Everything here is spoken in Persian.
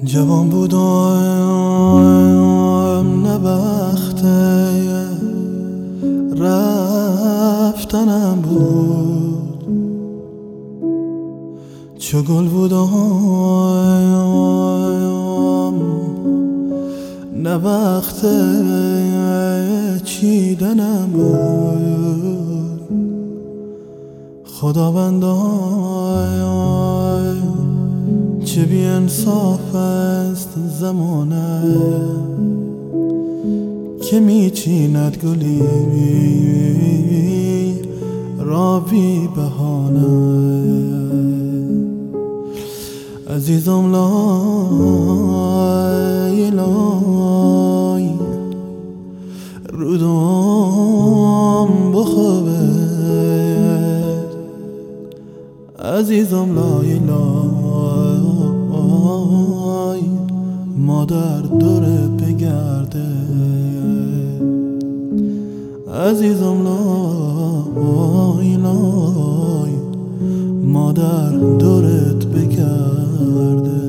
جوان بودم نه وقته رفتنم بود، چو گل بودم نه وقته چیدنم بود. خداوندا چه بی انصاف است زمانه که میچیند گلی را بی بهانه. عزیزم لای لای رودم بخوابه، عزیزم لای لای مادر دورت بگرده، عزیزم لای لای مادر دورت بگرده.